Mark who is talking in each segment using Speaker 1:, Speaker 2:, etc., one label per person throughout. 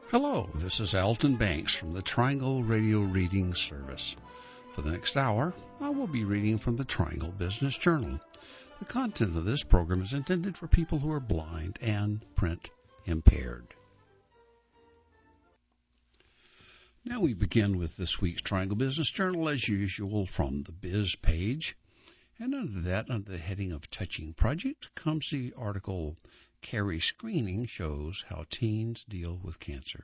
Speaker 1: Hello, this is Alton Banks from the Triangle Radio Reading Service. For the next hour, I will be reading from the Triangle Business Journal. The content of this program is intended for people who are blind and print impaired. Now we begin with this week's Triangle Business Journal, as usual, from the Biz page. And under that, under the heading of Touching Project, comes the article, Carrie Screening Shows How Teens Deal with Cancer.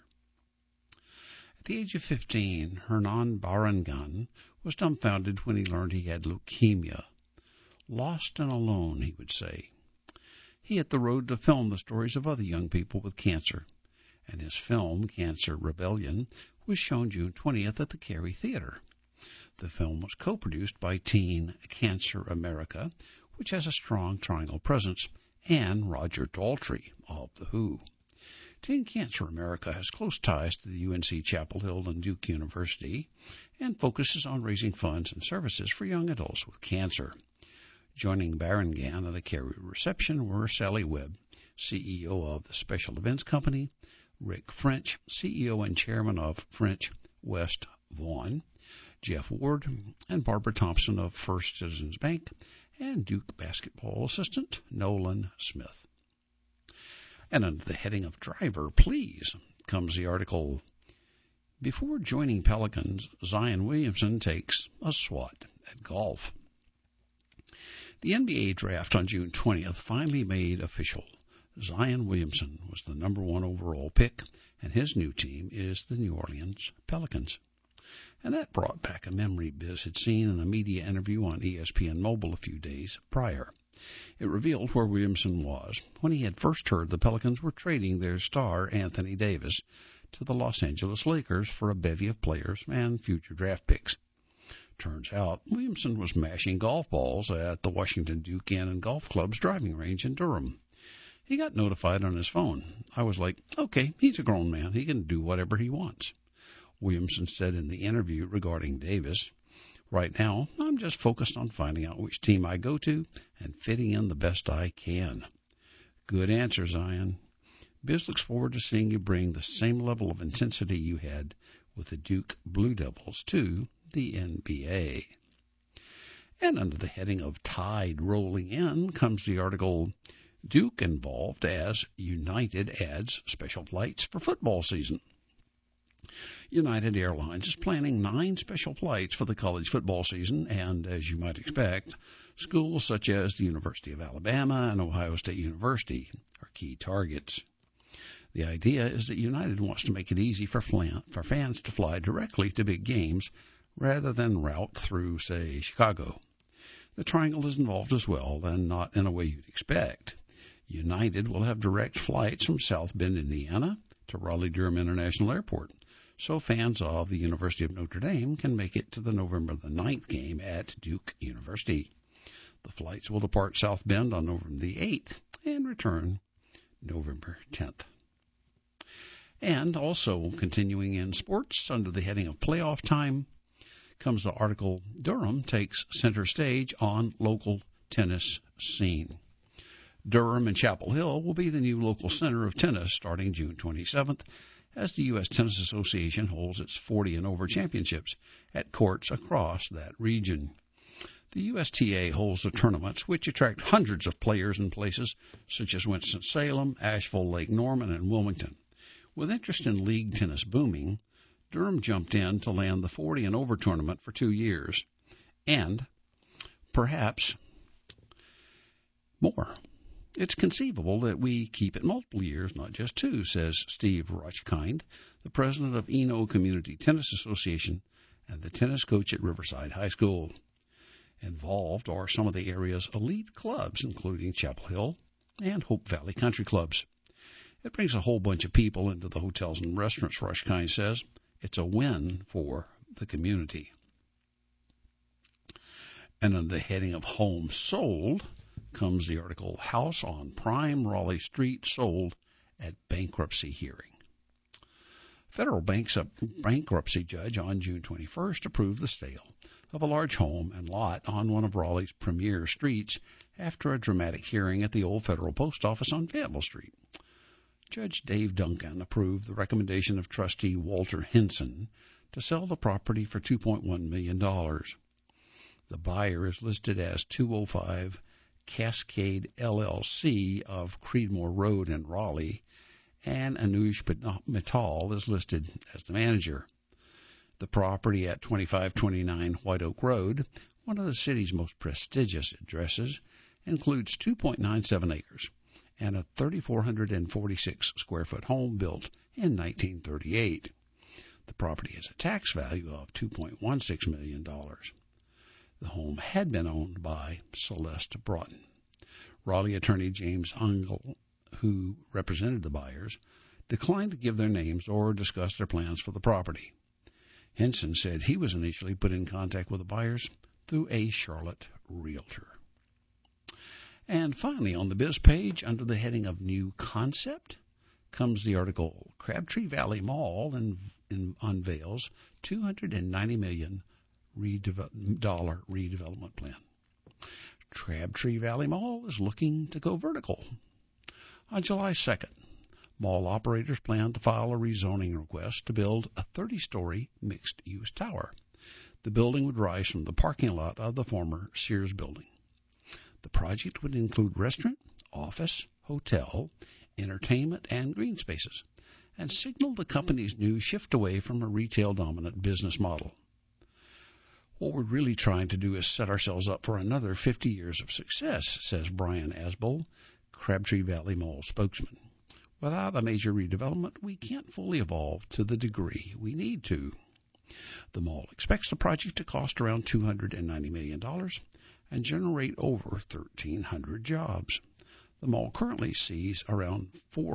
Speaker 1: At the age of 15, Hernan Barragán was dumbfounded when he learned he had leukemia. Lost and alone, he would say. He hit the road to film the stories of other young people with cancer, and his film, Cancer Rebellion, was shown June 20th at the Carrie Theater. The film was co-produced by Teen Cancer America, which has a strong Triangle presence, and Roger Daltrey of The Who. Teen Cancer America has close ties to the UNC Chapel Hill and Duke University and focuses on raising funds and services for young adults with cancer. Joining Barragán at a Carrie reception were Sally Webb, CEO of the Special Events Company, Rick French, CEO and Chairman of French West Vaughan, Jeff Ward, and Barbara Thompson of First Citizens Bank, and Duke basketball assistant Nolan Smith. And under the heading of Driver, Please, comes the article, Before joining Pelicans, Zion Williamson takes a swat at golf. The NBA draft on June 20th finally made official. Zion Williamson was the number 1 overall pick, and his new team is the New Orleans Pelicans. And that brought back a memory Biz had seen in a media interview on ESPN Mobile a few days prior. It revealed where Williamson was when he had first heard the Pelicans were trading their star Anthony Davis to the Los Angeles Lakers for a bevy of players and future draft picks. Turns out Williamson was mashing golf balls at the Washington Duke Inn and Golf Club's driving range in Durham. He got notified on his phone. I was like, okay, he's a grown man. He can do whatever he wants. Williamson said in the interview regarding Davis, right now, I'm just focused on finding out which team I go to and fitting in the best I can. Good answer, Zion. Biz looks forward to seeing you bring the same level of intensity you had with the Duke Blue Devils to the NBA. And under the heading of Tide Rolling In comes the article, Duke involved as United adds special flights for football season. United Airlines is planning 9 special flights for the college football season, and as you might expect, schools such as the University of Alabama and Ohio State University are key targets. The idea is that United wants to make it easy for fans to fly directly to big games rather than route through, say, Chicago. The Triangle is involved as well, and not in a way you'd expect. United will have direct flights from South Bend, Indiana, to Raleigh-Durham International Airport, so fans of the University of Notre Dame can make it to the November the 9th game at Duke University. The flights will depart South Bend on November the 8th and return November 10th. And also continuing in sports, under the heading of Playoff Time, comes the article, Durham takes center stage on local tennis scene. Durham and Chapel Hill will be the new local center of tennis starting June 27th, as the U.S. Tennis Association holds its 40 and over championships at courts across that region. The USTA holds the tournaments, which attract hundreds of players in places such as Winston-Salem, Asheville, Lake Norman, and Wilmington. With interest in league tennis booming, Durham jumped in to land the 40 and over tournament for 2 years, and perhaps more. It's conceivable that we keep it multiple years, not just 2, says Steve Rochkind, the president of Eno Community Tennis Association and the tennis coach at Riverside High School. Involved are some of the area's elite clubs, including Chapel Hill and Hope Valley Country Clubs. It brings a whole bunch of people into the hotels and restaurants, Rochkind says. It's a win for the community. And under the heading of Home Sold comes the article, House on Prime Raleigh Street Sold at Bankruptcy Hearing. Federal bankruptcy judge on June 21st approved the sale of a large home and lot on one of Raleigh's premier streets after a dramatic hearing at the old Federal Post Office on Fayetteville Street. Judge Dave Duncan approved the recommendation of trustee Walter Henson to sell the property for $2.1 million. The buyer is listed as 205 Cascade LLC of Creedmoor Road in Raleigh, and Anuj Mittal is listed as the manager. The property at 2529 White Oak Road, one of the city's most prestigious addresses, includes 2.97 acres and a 3,446 square foot home built in 1938. The property has a tax value of $2.16 million. The home had been owned by Celeste Broughton. Raleigh attorney James Ungle, who represented the buyers, declined to give their names or discuss their plans for the property. Henson said he was initially put in contact with the buyers through a Charlotte realtor. And finally, on the Biz page, under the heading of New Concept, comes the article, Crabtree Valley Mall unveils $290 million redevelopment plan. Crabtree Valley Mall is looking to go vertical. On July 2nd, mall operators plan to file a rezoning request to build a 30-story mixed-use tower. The building would rise from the parking lot of the former Sears building. The project would include restaurant, office, hotel, entertainment, and green spaces, and signal the company's new shift away from a retail-dominant business model. What we're really trying to do is set ourselves up for another 50 years of success, says Brian Asbull, Crabtree Valley Mall spokesman. Without a major redevelopment, we can't fully evolve to the degree we need to. The mall expects the project to cost around $290 million and generate over 1,300 jobs. The mall currently sees around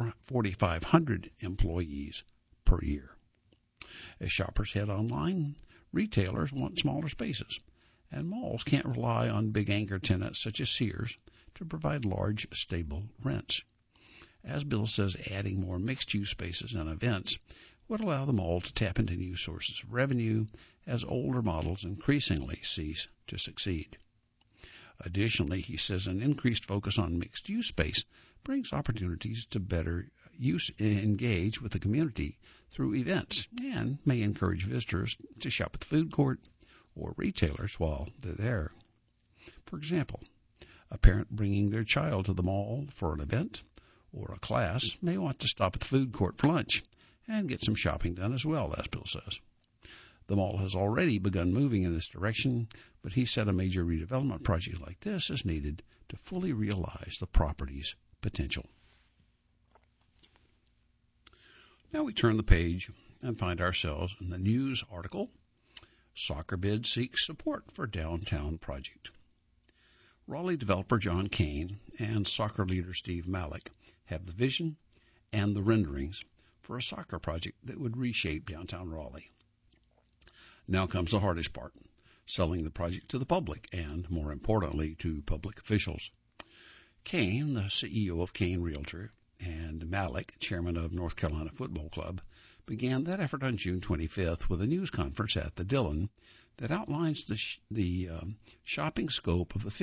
Speaker 1: 4,500 employees per year. As shoppers head online, retailers want smaller spaces, and malls can't rely on big anchor tenants such as Sears to provide large, stable rents. As Bill says, adding more mixed-use spaces and events would allow the mall to tap into new sources of revenue as older models increasingly cease to succeed. Additionally, he says an increased focus on mixed-use space brings opportunities to better engage with the community through events and may encourage visitors to shop at the food court or retailers while they're there. For example, a parent bringing their child to the mall for an event or a class may want to stop at the food court for lunch and get some shopping done as well, as Bill says. The mall has already begun moving in this direction, but he said a major redevelopment project like this is needed to fully realize the property's potential. Now we turn the page and find ourselves in the news article, Soccer Bid Seeks Support for Downtown Project. Raleigh developer John Kane and soccer leader Steve Malik have the vision and the renderings for a soccer project that would reshape downtown Raleigh. Now comes the hardest part, selling the project to the public and, more importantly, to public officials. Kane, the CEO of Kane Realtor, and Malik, chairman of North Carolina Football Club, began that effort on June 25th with a news conference at the Dillon that outlines the whopping scope of the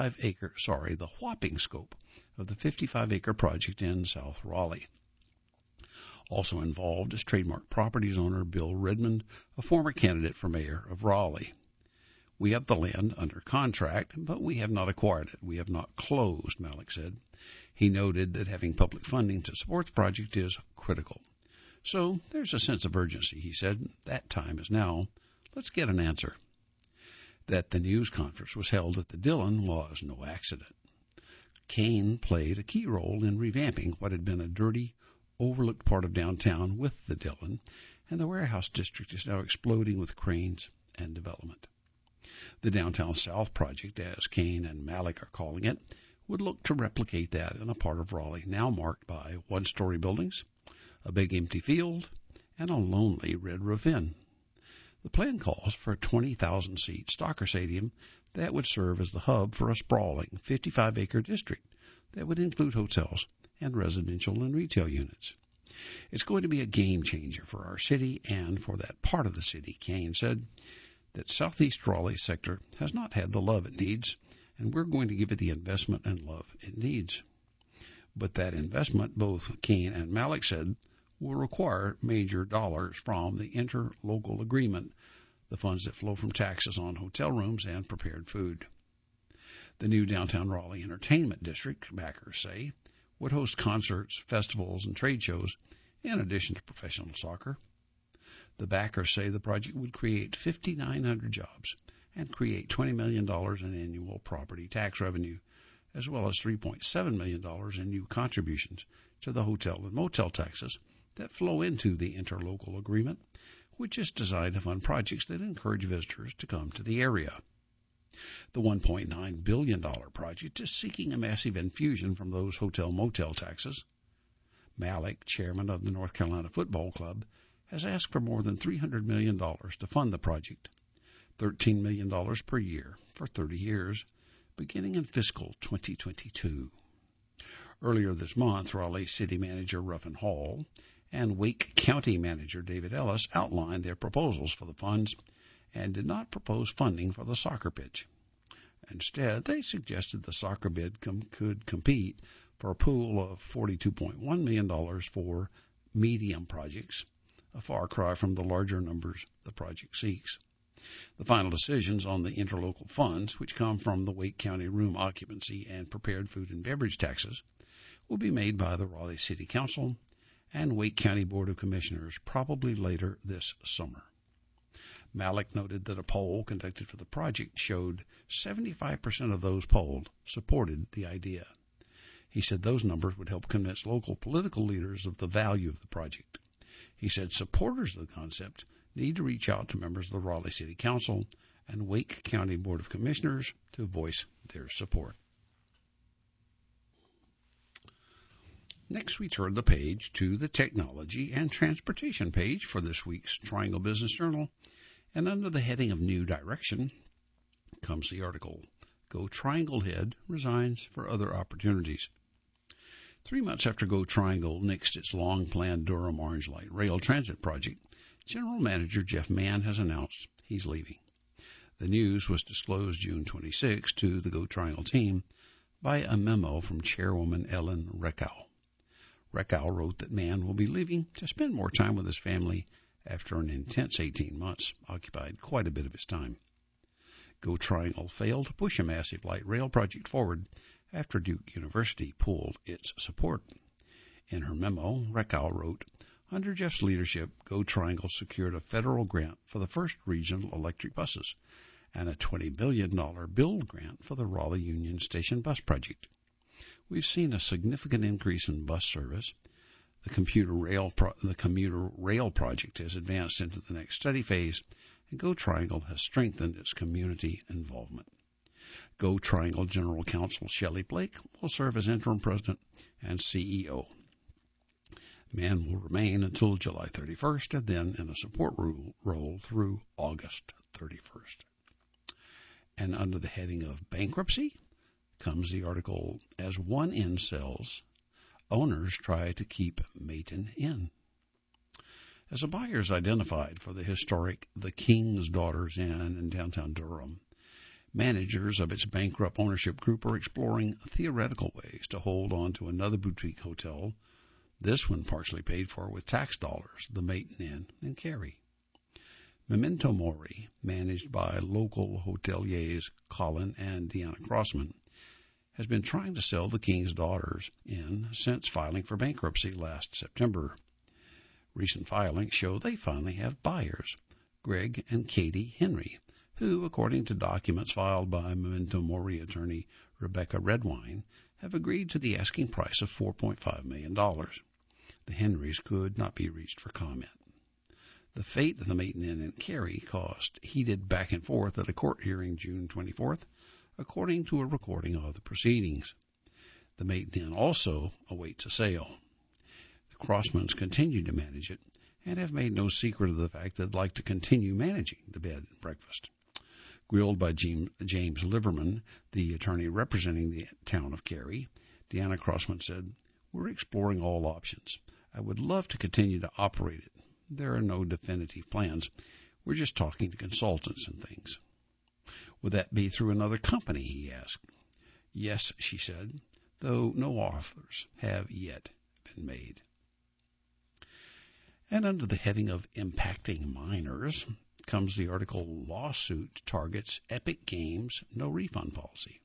Speaker 1: 55-acre project in South Raleigh. Also involved is Trademark Properties owner Bill Redmond, a former candidate for mayor of Raleigh. We have the land under contract, but we have not acquired it. We have not closed, Malik said. He noted that having public funding to support the project is critical. So there's a sense of urgency, he said. That time is now. Let's get an answer. That the news conference was held at the Dillon was no accident. Kane played a key role in revamping what had been a dirty, overlooked part of downtown with the Dillon, and the warehouse district is now exploding with cranes and development. The Downtown South project, as Kane and Malik are calling it, would look to replicate that in a part of Raleigh now marked by one-story buildings, a big empty field, and a lonely red roof inn. The plan calls for a 20,000-seat soccer stadium that would serve as the hub for a sprawling 55-acre district that would include hotels and residential and retail units. It's going to be a game changer for our city and for that part of the city, Kane said. That Southeast Raleigh sector has not had the love it needs, and we're going to give it the investment and love it needs. But that investment, both Keene and Malik said, will require major dollars from the interlocal agreement, the funds that flow from taxes on hotel rooms and prepared food. The new downtown Raleigh Entertainment District, backers say, would host concerts, festivals, and trade shows in addition to professional soccer. The backers say the project would create 5,900 jobs and create $20 million in annual property tax revenue, as well as $3.7 million in new contributions to the hotel and motel taxes that flow into the interlocal agreement, which is designed to fund projects that encourage visitors to come to the area. The $1.9 billion project is seeking a massive infusion from those hotel-motel taxes. Malik, chairman of the North Carolina Football Club, has asked for more than $300 million to fund the project, $13 million per year for 30 years, beginning in fiscal 2022. Earlier this month, Raleigh City Manager Ruffin Hall and Wake County Manager David Ellis outlined their proposals for the funds and did not propose funding for the soccer pitch. Instead, they suggested the soccer bid could compete for a pool of $42.1 million for medium projects, a far cry from the larger numbers the project seeks. The final decisions on the interlocal funds, which come from the Wake County room occupancy and prepared food and beverage taxes, will be made by the Raleigh City Council and Wake County Board of Commissioners probably later this summer. Malik noted that a poll conducted for the project showed 75% of those polled supported the idea. He said those numbers would help convince local political leaders of the value of the project. He said supporters of the concept need to reach out to members of the Raleigh City Council and Wake County Board of Commissioners to voice their support. Next, we turn the page to the technology and transportation page for this week's Triangle Business Journal. And under the heading of New Direction comes the article, Go Triangle Head Resigns for Other Opportunities. 3 months after Go Triangle nixed its long-planned Durham Orange Light Rail Transit project, General Manager Jeff Mann has announced he's leaving. The news was disclosed June 26 to the Go Triangle team by a memo from Chairwoman Ellen Reckow. Reckow wrote that Mann will be leaving to spend more time with his family after an intense 18 months occupied quite a bit of his time. Go Triangle failed to push a massive light rail project forward after Duke University pulled its support. In her memo, Reckow wrote, under Jeff's leadership, Go Triangle secured a federal grant for the first regional electric buses and a $20 billion build grant for the Raleigh Union Station bus project. We've seen a significant increase in bus service. The commuter rail project has advanced into the next study phase, and Go Triangle has strengthened its community involvement. Go Triangle General Counsel Shelley Blake will serve as interim president and CEO. Mann will remain until July 31st and then in a support role through August 31st. And under the heading of bankruptcy comes the article, As One Inn Sells, Owners Try to Keep Maton Inn. As a buyer is identified for the historic The King's Daughters Inn in downtown Durham, managers of its bankrupt ownership group are exploring theoretical ways to hold on to another boutique hotel, this one partially paid for with tax dollars, the Maton Inn in Cary. Memento Mori, managed by local hoteliers Colin and Deanna Crossman, has been trying to sell the King's Daughters Inn since filing for bankruptcy last September. Recent filings show they finally have buyers, Greg and Katie Henry, who, according to documents filed by Memento Mori attorney Rebecca Redwine, have agreed to the asking price of $4.5 million. The Henrys could not be reached for comment. The fate of the Maton Inn in Cary caused heated back and forth at a court hearing June 24th, according to a recording of the proceedings. The Maton Inn also awaits a sale. The Crossmans continue to manage it and have made no secret of the fact they'd like to continue managing the bed and breakfast. Grilled by James Liverman, the attorney representing the town of Cary, Deanna Crossman said, "We're exploring all options. I would love to continue to operate it. There are no definitive plans. We're just talking to consultants and things." "Would that be through another company?" he asked. "Yes," she said. though no offers have yet been made. And under the heading of Impacting Minors comes the article, Lawsuit Targets Epic Games No Refund Policy.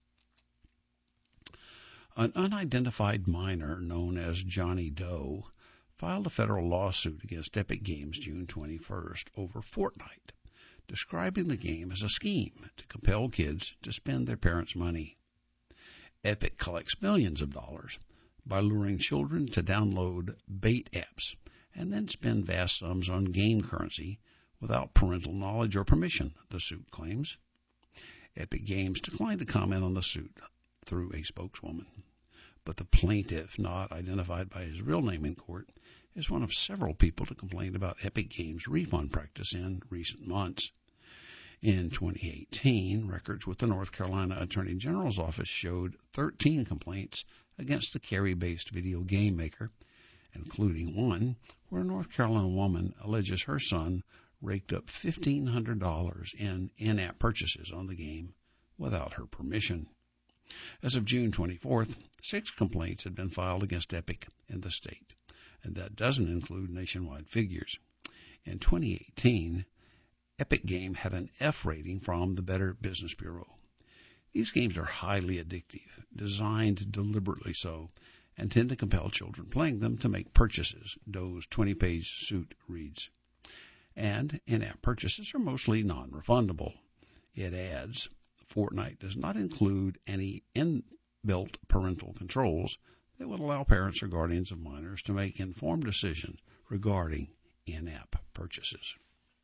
Speaker 1: An unidentified minor known as Johnny Doe filed a federal lawsuit against Epic Games June 21st over Fortnite, describing the game as a scheme to compel kids to spend their parents' money. Epic collects millions of dollars by luring children to download bait apps and then spend vast sums on game currency without parental knowledge or permission, the suit claims. Epic Games declined to comment on the suit through a spokeswoman, but the plaintiff, not identified by his real name in court, is one of several people to complain about Epic Games' refund practice in recent months. In 2018, records with the North Carolina Attorney General's office showed 13 complaints against the Cary-based video game maker, including one where a North Carolina woman alleges her son raked up $1,500 in in-app purchases on the game without her permission. As of June 24th, 6 complaints had been filed against Epic in the state, and that doesn't include nationwide figures. In 2018, Epic Game had an F rating from the Better Business Bureau. These games are highly addictive, designed deliberately so, and tend to compel children playing them to make purchases, Doe's 20-page suit reads. And in-app purchases are mostly non-refundable. It adds, Fortnite does not include any inbuilt parental controls that would allow parents or guardians of minors to make informed decisions regarding in-app purchases.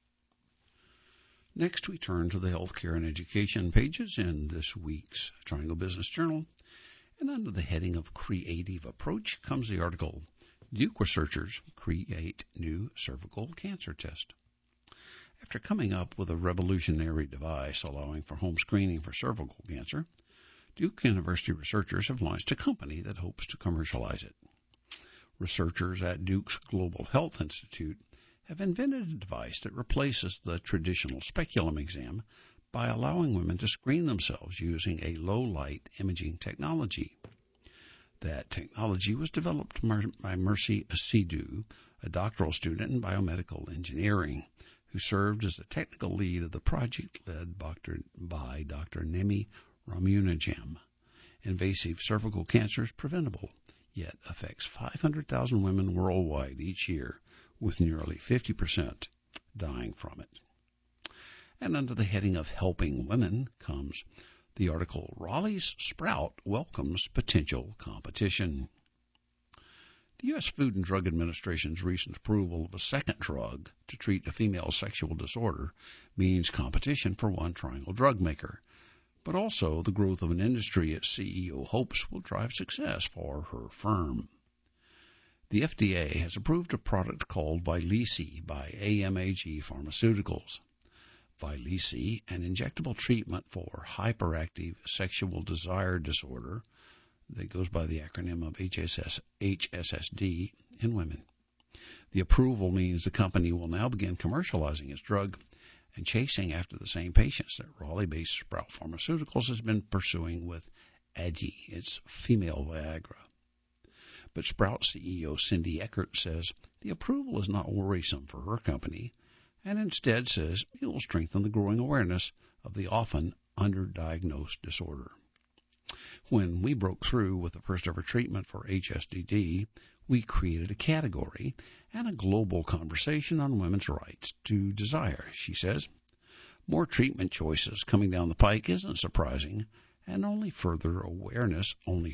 Speaker 1: Next, we turn to the healthcare and education pages in this week's Triangle Business Journal. And under the heading of Creative Approach comes the article, Duke researchers create new cervical cancer test. After coming up with a revolutionary device allowing for home screening for cervical cancer, Duke University researchers have launched a company that hopes to commercialize it. Researchers at Duke's Global Health Institute have invented a device that replaces the traditional speculum exam by allowing women to screen themselves using a low-light imaging technology. That technology was developed by Mercy Asidou, a doctoral student in biomedical engineering, who served as the technical lead of the project led by Dr. Nemi Ramunajam. Invasive cervical cancer is preventable, yet affects 500,000 women worldwide each year, with nearly 50% dying from it. And under the heading of Helping Women comes the article, Raleigh's Sprout Welcomes Potential Competition. The U.S. Food and Drug Administration's recent approval of a second drug to treat a female sexual disorder means competition for one Triangle drug maker, but also the growth of an industry its CEO hopes will drive success for her firm. The FDA has approved a product called Vyleesi by AMAG Pharmaceuticals. Vyleesi, an injectable treatment for hyperactive sexual desire disorder that goes by the acronym of HSSD in women. The approval means the company will now begin commercializing its drug and chasing after the same patients that Raleigh-based Sprout Pharmaceuticals has been pursuing with Agi, its female Viagra. But Sprout CEO Cindy Eckert says the approval is not worrisome for her company, and instead says it will strengthen the growing awareness of the often underdiagnosed disorder. When we broke through with the first-ever treatment for HSDD, we created a category and a global conversation on women's rights to desire, she says. More treatment choices coming down the pike isn't surprising, and only furthers awareness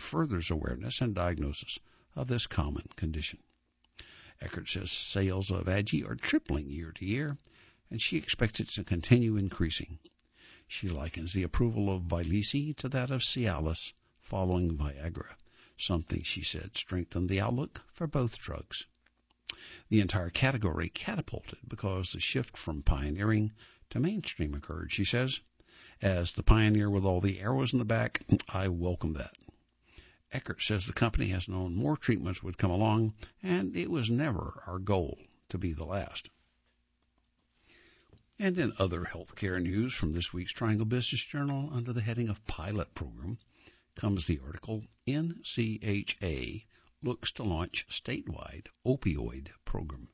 Speaker 1: and diagnosis of this common condition. Eckert says sales of Agi are tripling year to year, and she expects it to continue increasing. She likens the approval of Vyleesi to that of Cialis following Viagra, something she said strengthened the outlook for both drugs. The entire category catapulted because the shift from pioneering to mainstream occurred, she says. As the pioneer with all the arrows in the back, I welcome that. Eckert says the company has known more treatments would come along, and it was never our goal to be the last. And in other healthcare news from this week's Triangle Business Journal, under the heading of Pilot Program, comes the article, NCHA looks to launch statewide opioid program.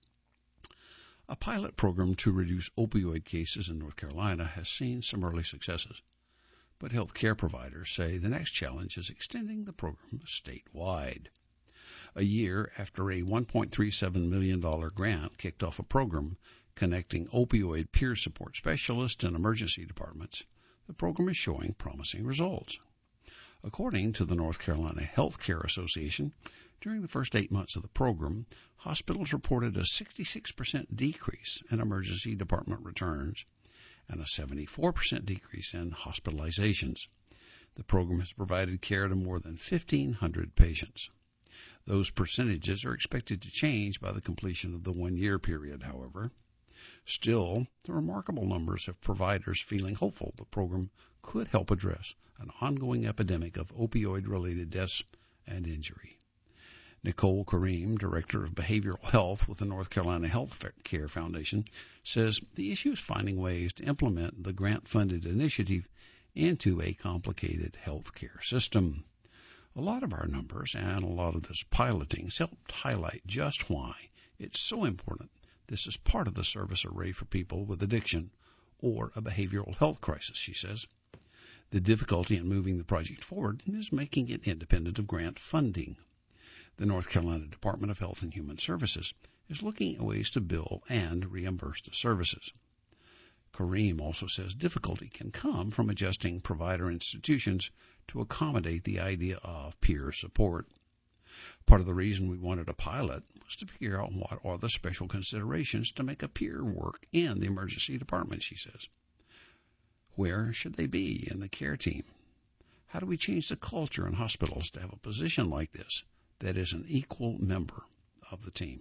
Speaker 1: A pilot program to reduce opioid cases in North Carolina has seen some early successes, but health care providers say the next challenge is extending the program statewide. A year after a $1.37 million grant kicked off a program connecting opioid peer support specialists in emergency departments, the program is showing promising results. According to the North Carolina Health Care Association, during the first 8 months of the program, hospitals reported a 66% decrease in emergency department returns and a 74% decrease in hospitalizations. The program has provided care to more than 1,500 patients. Those percentages are expected to change by the completion of the one-year period, however. Still, the remarkable numbers of providers feeling hopeful the program could help address an ongoing epidemic of opioid-related deaths and injury. Nicole Kareem, Director of Behavioral Health with the North Carolina Health Care Foundation, says the issue is finding ways to implement the grant-funded initiative into a complicated health care system. A lot of our numbers and a lot of this piloting helped highlight just why it's so important this is part of the service array for people with addiction or a behavioral health crisis, she says. The difficulty in moving the project forward is making it independent of grant funding. The North Carolina Department of Health and Human Services is looking at ways to bill and reimburse the services. Kareem also says difficulty can come from adjusting provider institutions to accommodate the idea of peer support. Part of the reason we wanted a pilot was to figure out what are the special considerations to make a peer work in the emergency department, she says. Where should they be in the care team? How do we change the culture in hospitals to have a position like this that is an equal member of the team?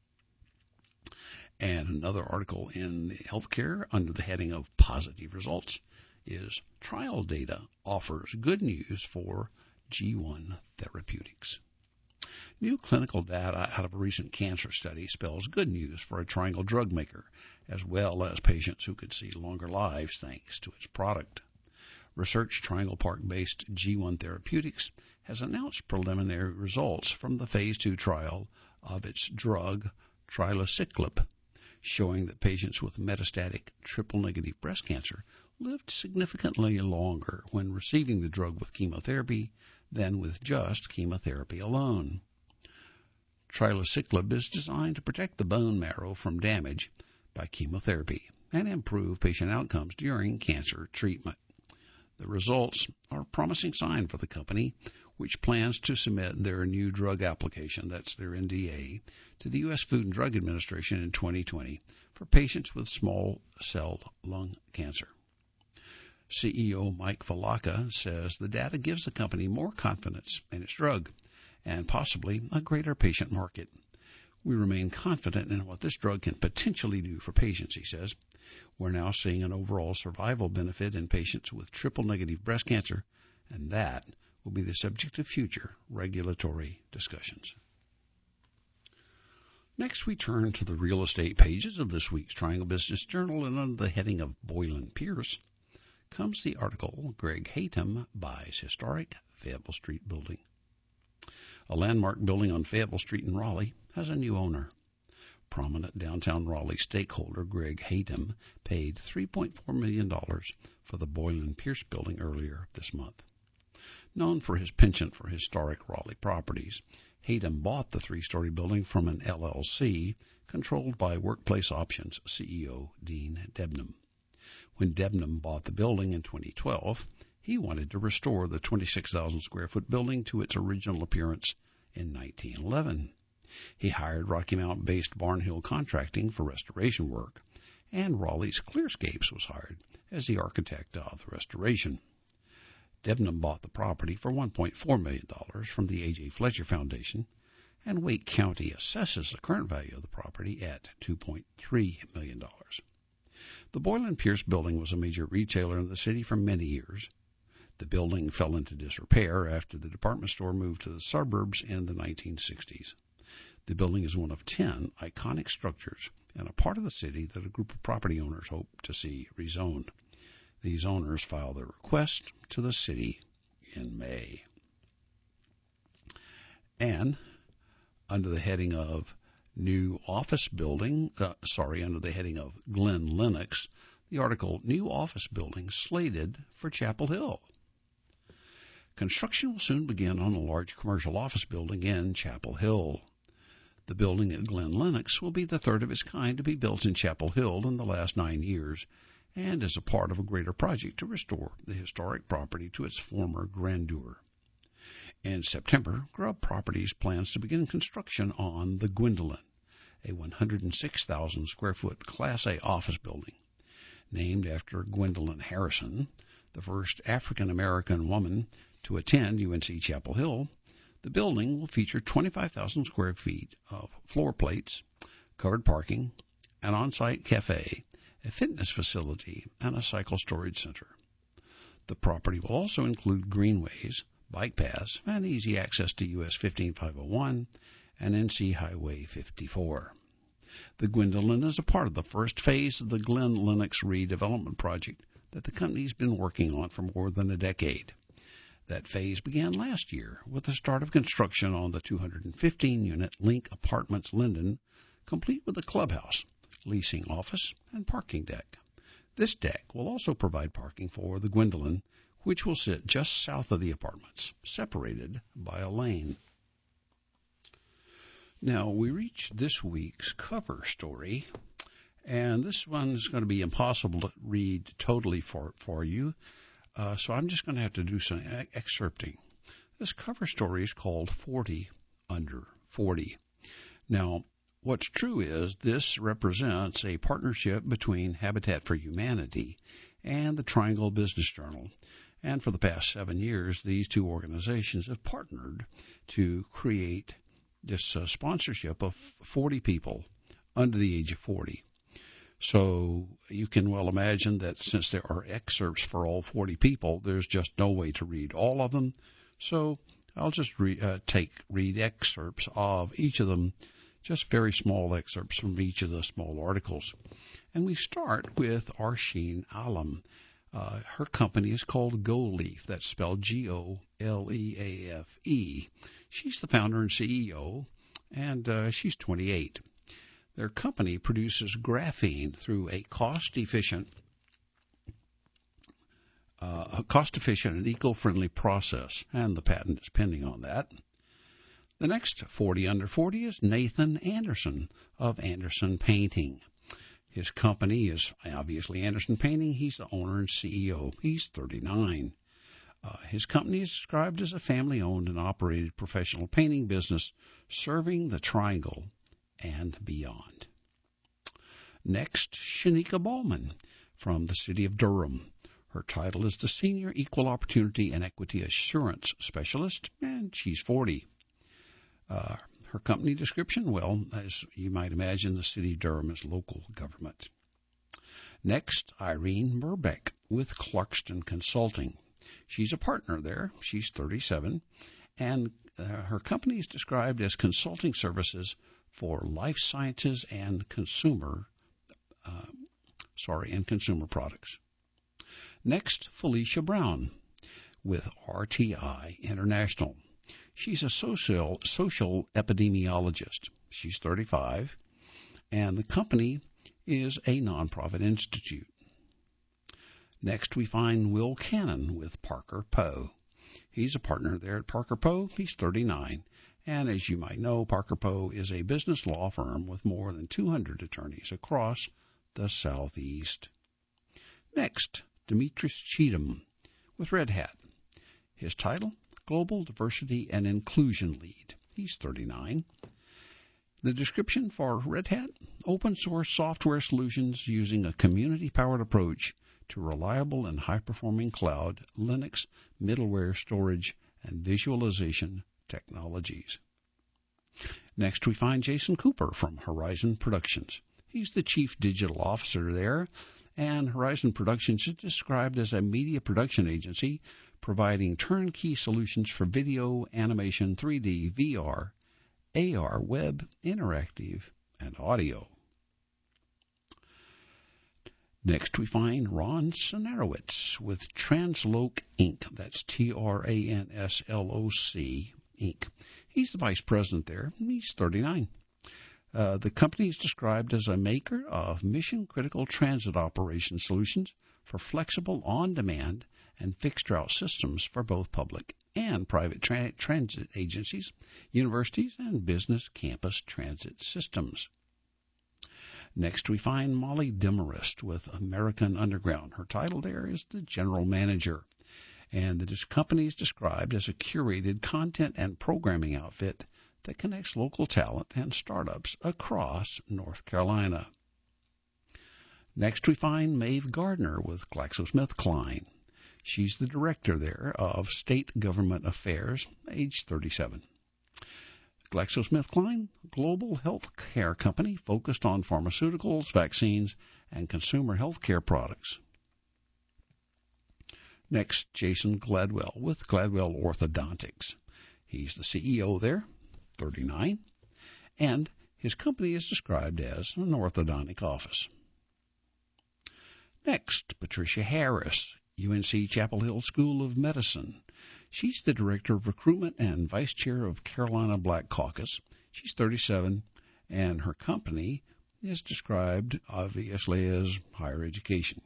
Speaker 1: And another article in the healthcare under the heading of positive results is trial data offers good news for G1 therapeutics. New clinical data out of a recent cancer study spells good news for a Triangle drug maker, as well as patients who could see longer lives thanks to its product. Research Triangle Park-based G1 Therapeutics has announced preliminary results from the Phase 2 trial of its drug, trilaciclib, showing that patients with metastatic triple-negative breast cancer lived significantly longer when receiving the drug with chemotherapy than with just chemotherapy alone. Trilaciclib is designed to protect the bone marrow from damage by chemotherapy and improve patient outcomes during cancer treatment. The results are a promising sign for the company, which plans to submit their new drug application, that's their NDA, to the U.S. Food and Drug Administration in 2020 for patients with small cell lung cancer. CEO Mike Valaka says the data gives the company more confidence in its drug and possibly a greater patient market. We remain confident in what this drug can potentially do for patients, he says. We're now seeing an overall survival benefit in patients with triple-negative breast cancer, and that will be the subject of future regulatory discussions. Next, we turn to the real estate pages of this week's Triangle Business Journal, and under the heading of Boylan Pierce comes the article, Greg Haytem Buys Historic Fayetteville Street Building. A landmark building on Fayetteville Street in Raleigh has a new owner. Prominent downtown Raleigh stakeholder Greg Haytem paid $3.4 million for the Boylan Pierce building earlier this month. Known for his penchant for historic Raleigh properties, Haytem bought the three-story building from an LLC controlled by Workplace Options CEO Dean Debnam. When Debnam bought the building in 2012, he wanted to restore the 26,000-square-foot building to its original appearance in 1911. He hired Rocky Mount-based Barnhill Contracting for restoration work, and Raleigh's Clearscapes was hired as the architect of the restoration. Debnam bought the property for $1.4 million from the A.J. Fletcher Foundation, and Wake County assesses the current value of the property at $2.3 million. The Boylan Pierce building was a major retailer in the city for many years. The building fell into disrepair after the department store moved to the suburbs in the 1960s. The building is one of 10 iconic structures in a part of the city that a group of property owners hope to see rezoned. These owners filed their request to the city in May. And under the heading of New Office Building, under the heading of Glen Lennox, the article, New Office Building Slated for Chapel Hill. Construction will soon begin on a large commercial office building in Chapel Hill. The building at Glen Lennox will be the third of its kind to be built in Chapel Hill in the last 9 years, and is a part of a greater project to restore the historic property to its former grandeur. In September, Grubb Properties plans to begin construction on the Gwendolyn, a 106,000 square foot Class A office building. Named after Gwendolyn Harrison, the first African-American woman to attend UNC Chapel Hill, the building will feature 25,000 square feet of floor plates, covered parking, an on-site cafe, a fitness facility, and a cycle storage center. The property will also include greenways, bike paths, and easy access to US 15501 and NC Highway 54. The Gwendolyn is a part of the first phase of the Glen Lennox redevelopment project that the company's been working on for more than a decade. That phase began last year with the start of construction on the 215-unit Link Apartments Linden, complete with a clubhouse, leasing office, and parking deck. This deck will also provide parking for the Gwendolyn, which will sit just south of the apartments, separated by a lane. Now, we reach this week's cover story, and this one is going to be impossible to read totally for you, so I'm just going to have to do some excerpting. This cover story is called 40 Under 40. Now, what's true is this represents a partnership between Habitat for Humanity and the Triangle Business Journal. And for the past 7 years, these two organizations have partnered to create this sponsorship of 40 people under the age of 40. So you can well imagine that since there are excerpts for all 40 people, there's just no way to read all of them. So I'll just read excerpts of each of them, just very small excerpts from each of the small articles. And we start with Arsheen Alam. Her company is called GoLeaf. That's spelled Goleafe. She's the founder and CEO, and she's 28. Their company produces graphene through a cost-efficient and eco-friendly process, and the patent is pending on that. The next 40 under 40 is Nathan Anderson of Anderson Painting. His company is obviously Anderson Painting. He's the owner and CEO. He's 39. His company is described as a family-owned and operated professional painting business serving the Triangle and beyond. Next, Shanika Ballman from the city of Durham. Her title is the Senior Equal Opportunity and Equity Assurance Specialist, and she's 40. Her company description, well, as you might imagine, the city of Durham is local government. Next, Irene Burbeck with Clarkston Consulting. She's a partner there. She's 37, and her company is described as consulting services for life sciences and consumer products. Next, Felicia Brown with RTI International. She's a social epidemiologist. She's 35, and the company is a nonprofit institute. Next, we find Will Cannon with Parker Poe. He's a partner there at Parker Poe. He's 39, and as you might know, Parker Poe is a business law firm with more than 200 attorneys across the Southeast. Next, Demetrius Cheatham with Red Hat. His title, Global Diversity and Inclusion Lead. He's 39. The description for Red Hat, open source software solutions using a community-powered approach to reliable and high-performing cloud, Linux, middleware storage, and visualization technologies. Next, we find Jason Cooper from Horizon Productions. He's the chief digital officer there, and Horizon Productions is described as a media production agency providing turnkey solutions for video, animation, 3D, VR, AR, web, interactive, and audio. Next, we find Ron Sinarowitz with Transloc Inc. That's TRANSLOC Inc. He's the vice president there. He's 39. The company is described as a maker of mission-critical transit operation solutions for flexible, on-demand, and fixed-route systems for both public and private transit agencies, universities, and business campus transit systems. Next, we find Molly Demarest with American Underground. Her title there is the general manager. And the company is described as a curated content and programming outfit that connects local talent and startups across North Carolina. Next, we find Maeve Gardner with GlaxoSmithKline. She's the director there of State Government Affairs, age 37. GlaxoSmithKline, global health care company focused on pharmaceuticals, vaccines, and consumer health care products. Next, Jason Gladwell with Gladwell Orthodontics. He's the CEO there, 39, and his company is described as an orthodontic office. Next, Patricia Harris, UNC Chapel Hill School of Medicine. She's the Director of Recruitment and Vice Chair of Carolina Black Caucus. She's 37, and her company is described, obviously, as higher education.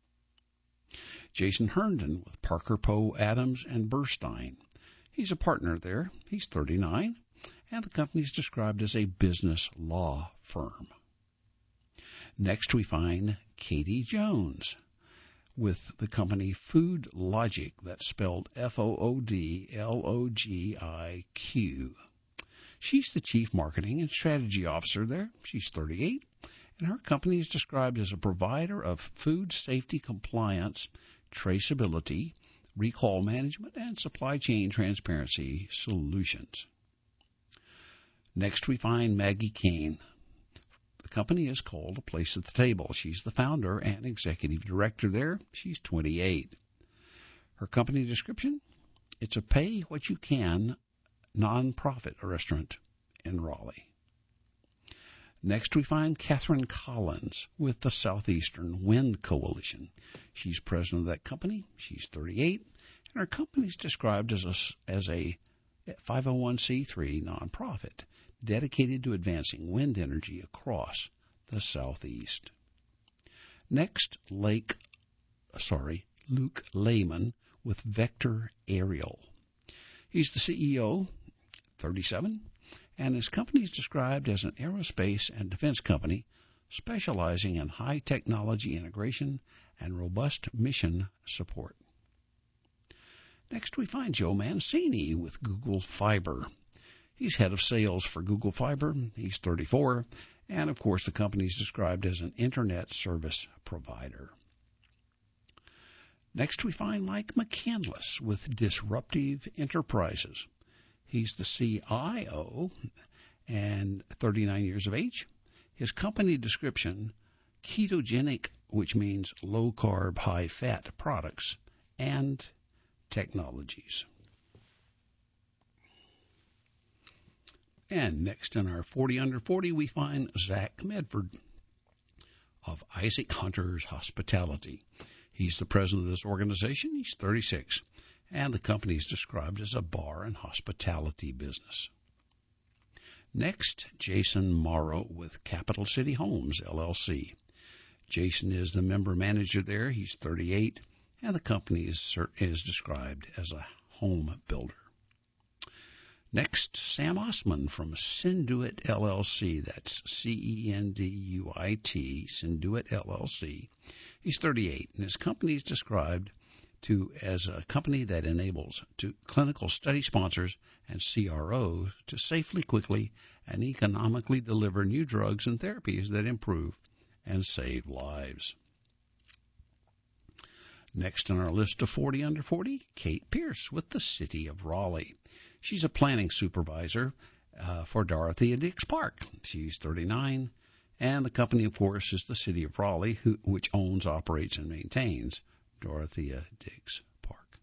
Speaker 1: Jason Herndon with Parker Poe Adams and Burstein. He's a partner there. He's 39, and the company is described as a business law firm. Next, we find Katie Jones with the company Food Logic, that's spelled FOODLOGIQ. She's the Chief Marketing and Strategy Officer there. She's 38, and her company is described as a provider of food safety compliance, traceability, recall management, and supply chain transparency solutions. Next, we find Maggie Kane. The company is called A Place at the Table. She's the founder and executive director there. She's 28. Her company description, it's a pay-what-you-can nonprofit restaurant in Raleigh. Next, we find Catherine Collins with the Southeastern Wind Coalition. She's president of that company. She's 38, and her company is described as a 501c3 nonprofit dedicated to advancing wind energy across the Southeast. Next, Luke Lehman with Vector Aerial. He's the CEO, 37, and his company is described as an aerospace and defense company specializing in high technology integration and robust mission support. Next, we find Joe Mancini with Google Fiber. He's head of sales for Google Fiber. He's 34, and of course the company is described as an internet service provider. Next, we find Mike McCandless with Disruptive Enterprises. He's the CIO and 39 years of age. His company description, ketogenic, which means low-carb, high-fat products and technologies. And next in our 40 Under 40, we find Zach Medford of Isaac Hunter's Hospitality. He's the president of this organization. He's 36, and the company is described as a bar and hospitality business. Next, Jason Morrow with Capital City Homes, LLC. Jason is the member manager there. He's 38, and the company is described as a home builder. Next, Sam Osman from Cinduit LLC. That's CENDUIT, Cinduit LLC. He's 38, and his company is described as a company that enables clinical study sponsors and CROs to safely, quickly, and economically deliver new drugs and therapies that improve and save lives. Next on our list of 40 Under 40, Kate Pierce with the City of Raleigh. She's a planning supervisor for Dorothea Dix Park. She's 39, and the company, of course, is the City of Raleigh, which owns, operates, and maintains Dorothea Dix Park.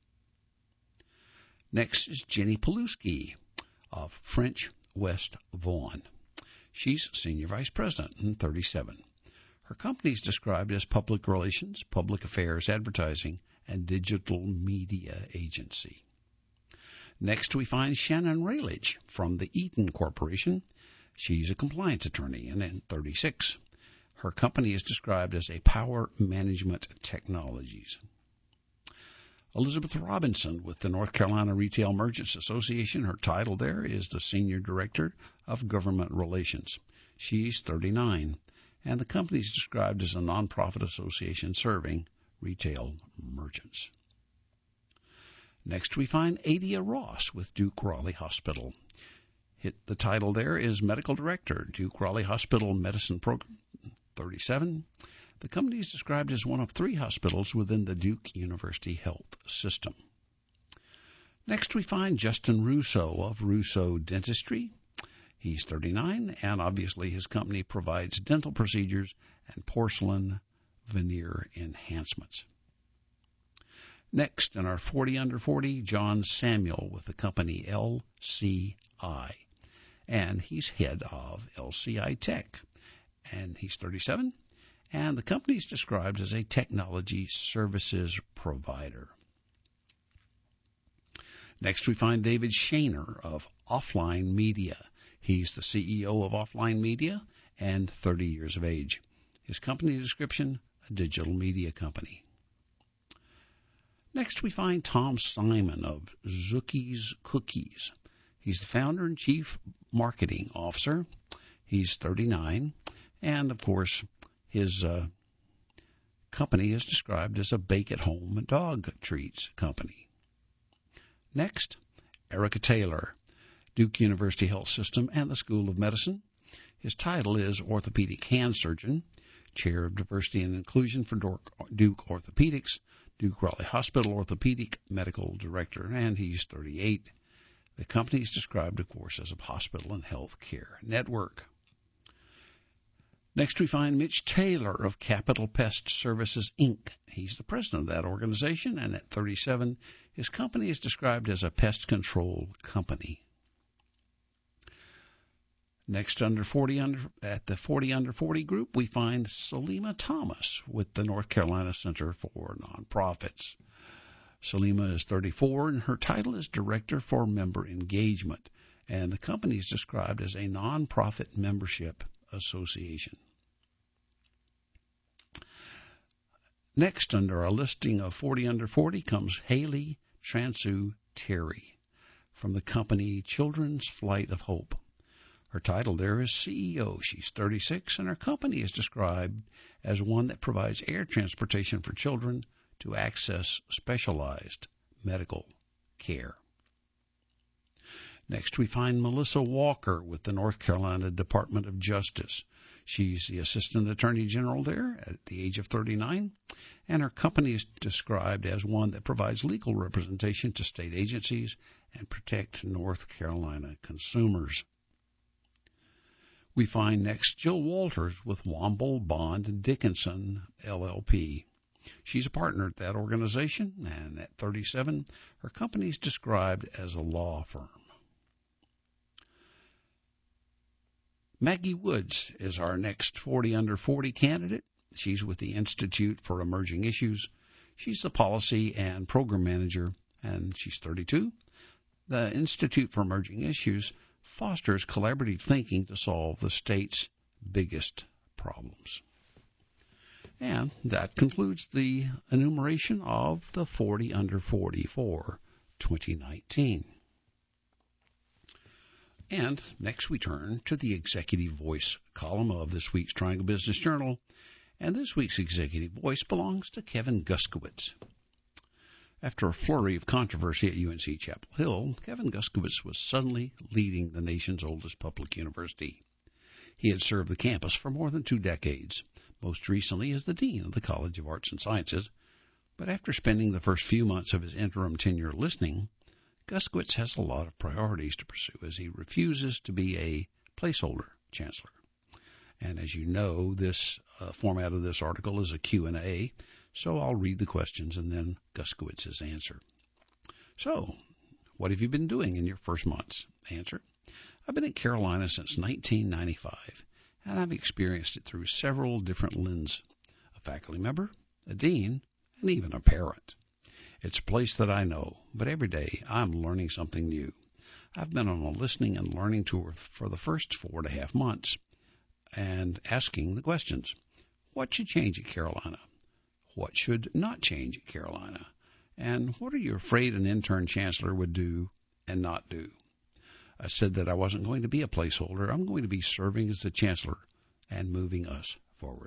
Speaker 1: Next is Jenny Paluski of French West Vaughan. She's Senior Vice President and 37. Her company is described as public relations, public affairs, advertising, and digital media agency. Next, we find Shannon Rayledge from the Eaton Corporation. She's a compliance attorney and in 36. Her company is described as a Power Management Technologies. Elizabeth Robinson with the North Carolina Retail Merchants Association. Her title there is the Senior Director of Government Relations. She's 39, and the company is described as a nonprofit association serving retail merchants. Next, we find Adia Ross with Duke Raleigh Hospital. The title there is Medical Director, Duke Raleigh Hospital Medicine Program, 37. The company is described as one of 3 hospitals within the Duke University Health System. Next, we find Justin Russo of Russo Dentistry. He's 39, and obviously his company provides dental procedures and porcelain veneer enhancements. Next, in our 40 under 40, John Samuel with the company LCI, and he's head of LCI Tech, and he's 37. And the company is described as a technology services provider. Next, we find David Shaner of Offline Media. He's the CEO of Offline Media and 30 years of age. His company description, a digital media company. Next, we find Tom Simon of Zookie's Cookies. He's the founder and chief marketing officer. He's 39. And, of course, his company is described as a bake-at-home dog treats company. Next, Erica Taylor, Duke University Health System and the School of Medicine. His title is Orthopedic Hand Surgeon, Chair of Diversity and Inclusion for Duke Orthopedics, Duke Raleigh Hospital Orthopedic Medical Director, and he's 38. The company is described, of course, as a hospital and health care network. Next, we find Mitch Taylor of Capital Pest Services, Inc. He's the president of that organization, and at 37, his company is described as a pest control company. Next, at the 40 under 40 group, we find Salima Thomas with the North Carolina Center for Nonprofits. Salima is 34, and her title is Director for Member Engagement, and the company is described as a nonprofit membership association. Next, under our listing of 40 under 40, comes Haley Transu Terry from the company Children's Flight of Hope. Her title there is CEO. She's 36, and her company is described as one that provides air transportation for children to access specialized medical care. Next, we find Melissa Walker with the North Carolina Department of Justice. She's the Assistant Attorney General there at the age of 39, and her company is described as one that provides legal representation to state agencies and protect North Carolina consumers. We find next Jill Walters with Womble Bond Dickinson, LLP. She's a partner at that organization, and at 37, her company is described as a law firm. Maggie Woods is our next 40 under 40 candidate. She's with the Institute for Emerging Issues. She's the policy and program manager, and she's 32. The Institute for Emerging Issues fosters collaborative thinking to solve the state's biggest problems. And that concludes the enumeration of the 40 under 40 for 2019. And next we turn to the Executive Voice column of this week's Triangle Business Journal. And this week's Executive Voice belongs to Kevin Guskiewicz. After a flurry of controversy at UNC Chapel Hill, Kevin Guskiewicz was suddenly leading the nation's oldest public university. He had served the campus for more than 2 decades, most recently as the Dean of the College of Arts and Sciences. But after spending the first few months of his interim tenure listening, Guskiewicz has a lot of priorities to pursue as he refuses to be a placeholder chancellor. And as you know, this format of this article is a Q&A, so I'll read the questions and then Guskiewicz's answer. So, what have you been doing in your first months? Answer: I've been at Carolina since 1995, and I've experienced it through several different lenses: a faculty member, a dean, and even a parent. It's a place that I know, but every day I'm learning something new. I've been on a listening and learning tour for the first 4.5 months and asking the questions. What should change at Carolina? What should not change at Carolina? And what are you afraid an intern chancellor would do and not do? I said that I wasn't going to be a placeholder. I'm going to be serving as the chancellor and moving us forward.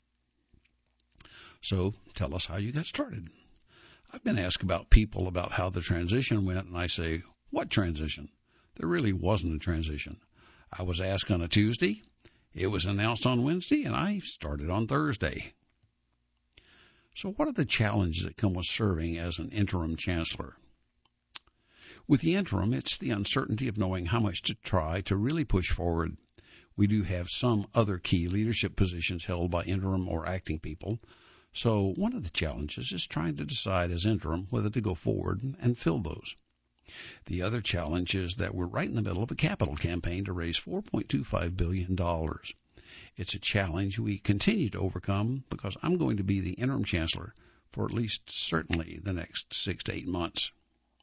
Speaker 1: So tell us how you got started. I've been asked about people about how the transition went, and I say, what transition? There really wasn't a transition. I was asked on a Tuesday, it was announced on Wednesday, and I started on Thursday. So what are the challenges that come with serving as an interim chancellor? With the interim, it's the uncertainty of knowing how much to try to really push forward. We do have some other key leadership positions held by interim or acting people. So one of the challenges is trying to decide as interim whether to go forward and fill those. The other challenge is that we're right in the middle of a capital campaign to raise $4.25 billion. It's a challenge we continue to overcome because I'm going to be the interim chancellor for at least certainly the next 6 to 8 months.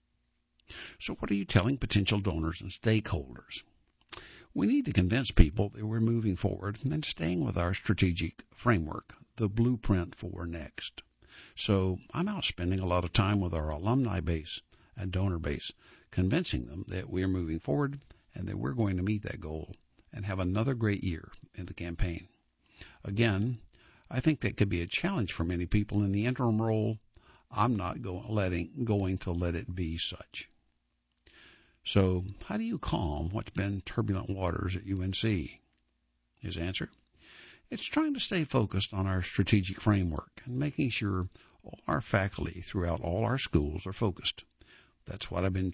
Speaker 1: So what are you telling potential donors and stakeholders? We need to convince people that we're moving forward and staying with our strategic framework, the blueprint for next. So I'm out spending a lot of time with our alumni base and donor base, convincing them that we're moving forward and that we're going to meet that goal and have another great year in the campaign. Again, I think that could be a challenge for many people in the interim role. I'm not going to let it be such. So how do you calm what's been turbulent waters at UNC? His answer? It's trying to stay focused on our strategic framework and making sure all our faculty throughout all our schools are focused. That's what I've been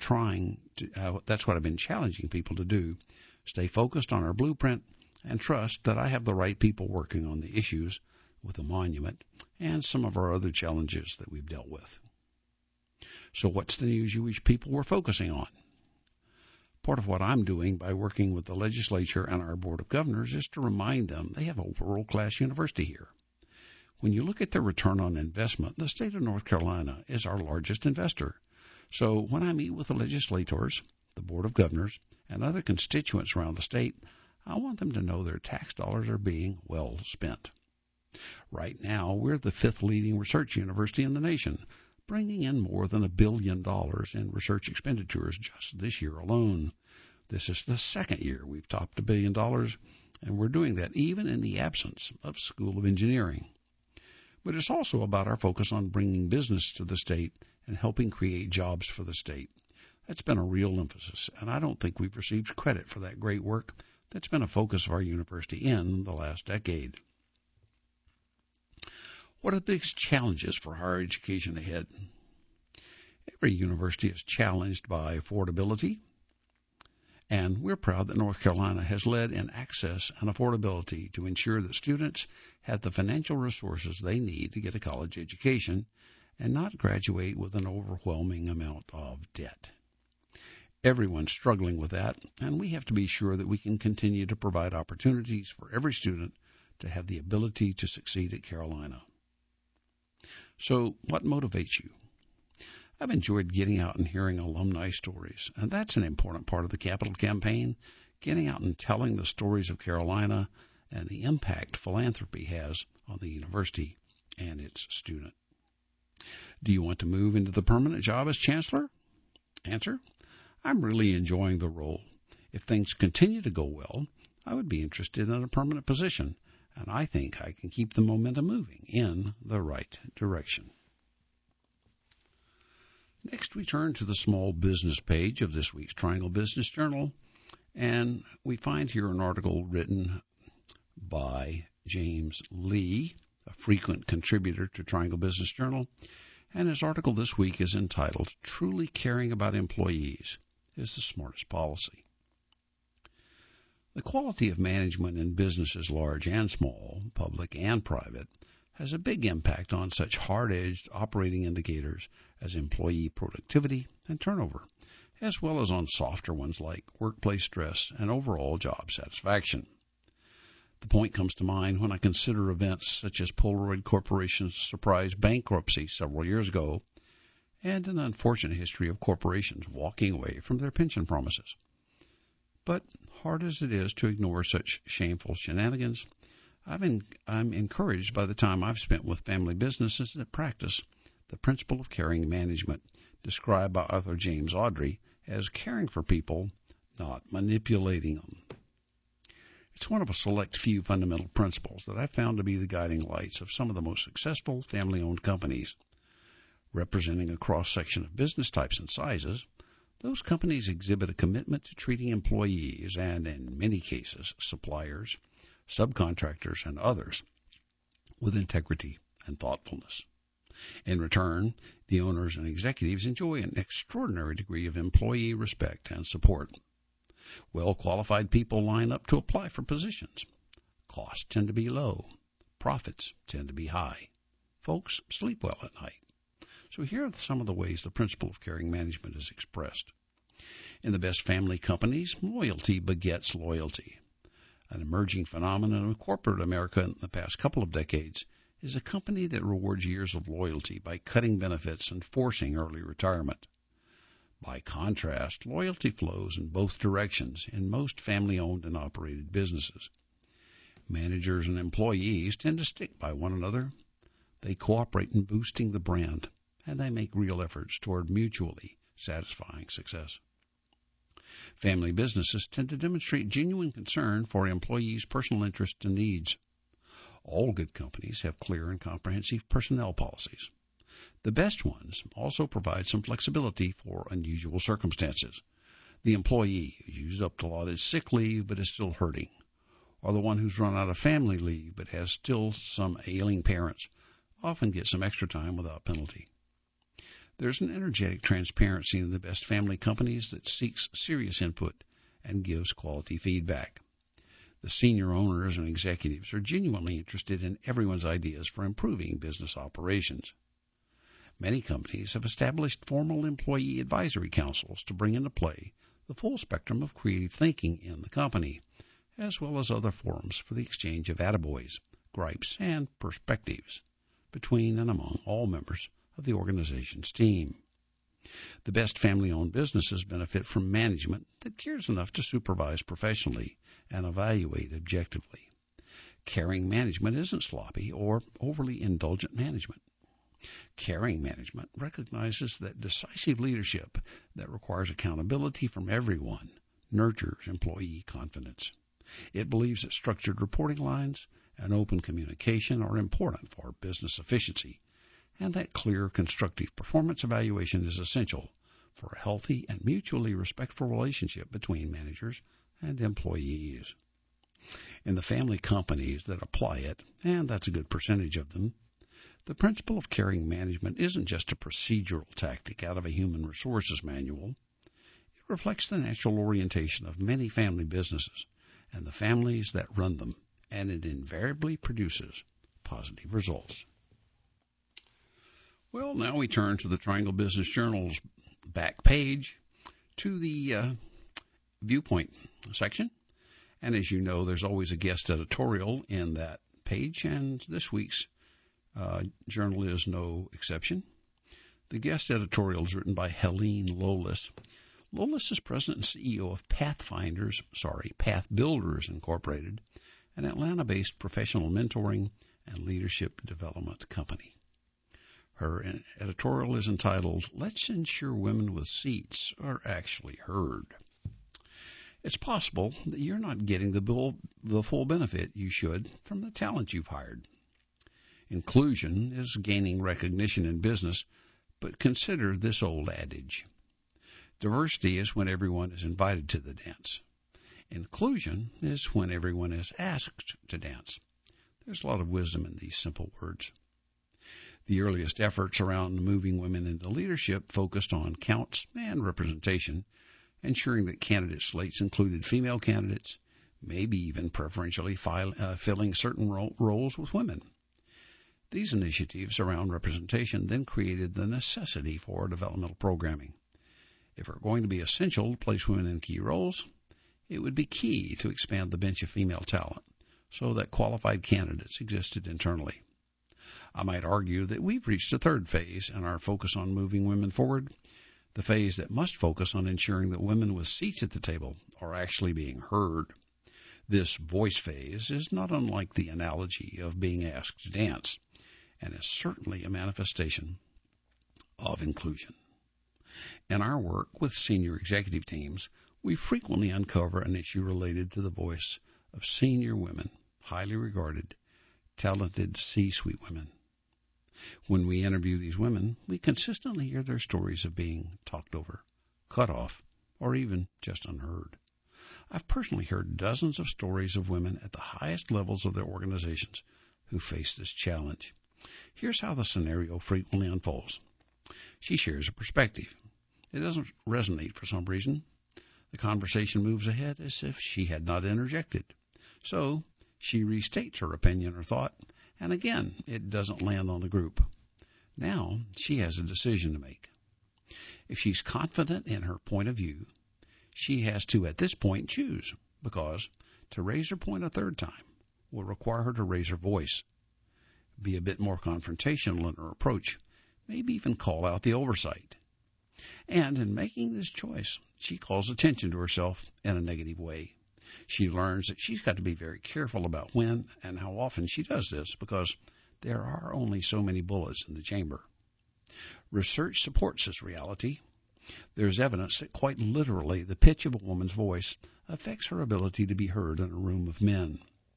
Speaker 1: challenging people to do. Stay focused on our blueprint and trust that I have the right people working on the issues with the monument and some of our other challenges that we've dealt with. So what's the news you wish people were focusing on? Part of what I'm doing by working with the legislature and our Board of Governors is to remind them they have a world-class university here. When you look at the return on investment, the state of North Carolina is our largest investor. So when I meet with the legislators, the Board of Governors, and other constituents around the state, I want them to know their tax dollars are being well spent. Right now, we're the 5th leading research university in the nation, bringing in more than $1 billion in research expenditures just this year alone. This is the 2nd year we've topped $1 billion, and we're doing that even in the absence of School of Engineering. But it's also about our focus on bringing business to the state and helping create jobs for the state. That's been a real emphasis, and I don't think we've received credit for that great work that's been a focus of our university in the last decade. What are the biggest challenges for higher education ahead? Every university is challenged by affordability, and we're proud that North Carolina has led in access and affordability to ensure that students have the financial resources they need to get a college education and not graduate with an overwhelming amount of debt. Everyone's struggling with that, and we have to be sure that we can continue to provide opportunities for every student to have the ability to succeed at Carolina. So what motivates you? I've enjoyed getting out and hearing alumni stories, and that's an important part of the Capital Campaign, getting out and telling the stories of Carolina and the impact philanthropy has on the university and its student. Do you want to move into the permanent job as chancellor? Answer: I'm really enjoying the role. If things continue to go well, I would be interested in a permanent position, and I think I can keep the momentum moving in the right direction. Next, we turn to the small business page of this week's Triangle Business Journal, and we find here an article written by James Lee, a frequent contributor to Triangle Business Journal, and his article this week is entitled, "Truly Caring About Employees is the Smartest Policy." The quality of management in businesses large and small, public and private, has a big impact on such hard-edged operating indicators as employee productivity and turnover, as well as on softer ones like workplace stress and overall job satisfaction. The point comes to mind when I consider events such as Polaroid Corporation's surprise bankruptcy several years ago and an unfortunate history of corporations walking away from their pension promises. But hard as it is to ignore such shameful shenanigans, I'm encouraged by the time I've spent with family businesses that practice the principle of caring management, described by author James Audrey as caring for people, not manipulating them. It's one of a select few fundamental principles that I've found to be the guiding lights of some of the most successful family-owned companies. Representing a cross-section of business types and sizes, those companies exhibit a commitment to treating employees and, in many cases, suppliers, subcontractors, and others with integrity and thoughtfulness. In return, the owners and executives enjoy an extraordinary degree of employee respect and support. Well-qualified people line up to apply for positions. Costs tend to be low. Profits tend to be high. Folks sleep well at night. So here are some of the ways the principle of caring management is expressed. In the best family companies, loyalty begets loyalty. An emerging phenomenon of corporate America in the past couple of decades is a company that rewards years of loyalty by cutting benefits and forcing early retirement. By contrast, loyalty flows in both directions in most family-owned and operated businesses. Managers and employees tend to stick by one another. They cooperate in boosting the brand, and they make real efforts toward mutually satisfying success. Family businesses tend to demonstrate genuine concern for employees' personal interests and needs. All good companies have clear and comprehensive personnel policies. The best ones also provide some flexibility for unusual circumstances. The employee who used up the allotted sick leave but is still hurting, or the one who's run out of family leave but has still some ailing parents, often gets some extra time without penalty. There's an energetic transparency in the best family companies that seeks serious input and gives quality feedback. The senior owners and executives are genuinely interested in everyone's ideas for improving business operations. Many companies have established formal employee advisory councils to bring into play the full spectrum of creative thinking in the company, as well as other forums for the exchange of attaboys, gripes, and perspectives between and among all members of the organization's team. The best family-owned businesses benefit from management that cares enough to supervise professionally and evaluate objectively. Caring management isn't sloppy or overly indulgent management. Caring management recognizes that decisive leadership that requires accountability from everyone nurtures employee confidence. It believes that structured reporting lines and open communication are important for business efficiency, and that clear, constructive performance evaluation is essential for a healthy and mutually respectful relationship between managers and employees. In the family companies that apply it, and that's a good percentage of them, the principle of caring management isn't just a procedural tactic out of a human resources manual. It reflects the natural orientation of many family businesses and the families that run them, and it invariably produces positive results. Well, now we turn to the Triangle Business Journal's back page to the viewpoint section. And as you know, there's always a guest editorial in that page, and this week's journal is no exception. The guest editorial is written by Helene Lolis. Lolis is president and CEO of Path Builders Incorporated, an Atlanta-based professional mentoring and leadership development company. Her editorial is entitled, "Let's Ensure Women with Seats Are Actually Heard." It's possible that you're not getting the full benefit you should from the talent you've hired. Inclusion is gaining recognition in business, but consider this old adage. Diversity is when everyone is invited to the dance. Inclusion is when everyone is asked to dance. There's a lot of wisdom in these simple words. The earliest efforts around moving women into leadership focused on counts and representation, ensuring that candidate slates included female candidates, maybe even preferentially filling certain roles with women. These initiatives around representation then created the necessity for developmental programming. If it were going to be essential to place women in key roles, it would be key to expand the bench of female talent so that qualified candidates existed internally. I might argue that we've reached a third phase in our focus on moving women forward, the phase that must focus on ensuring that women with seats at the table are actually being heard. This voice phase is not unlike the analogy of being asked to dance, and is certainly a manifestation of inclusion. In our work with senior executive teams, we frequently uncover an issue related to the voice of senior women, highly regarded, talented C-suite women. When we interview these women, we consistently hear their stories of being talked over, cut off, or even just unheard. I've personally heard dozens of stories of women at the highest levels of their organizations who face this challenge. Here's how the scenario frequently unfolds. She shares a perspective. It doesn't resonate for some reason. The conversation moves ahead as if she had not interjected. So she restates her opinion or thought, and again, it doesn't land on the group. Now she has a decision to make. If she's confident in her point of view, she has to, at this point, choose, because to raise her point a third time will require her to raise her voice, be a bit more confrontational in her approach, maybe even call out the oversight. And in making this choice, she calls attention to herself in a negative way. She learns that she's got to be very careful about when and how often she does this, because there are only so many bullets in the chamber. Research supports this reality. There's evidence that quite literally the pitch of a woman's voice affects her ability to be heard in a room of men.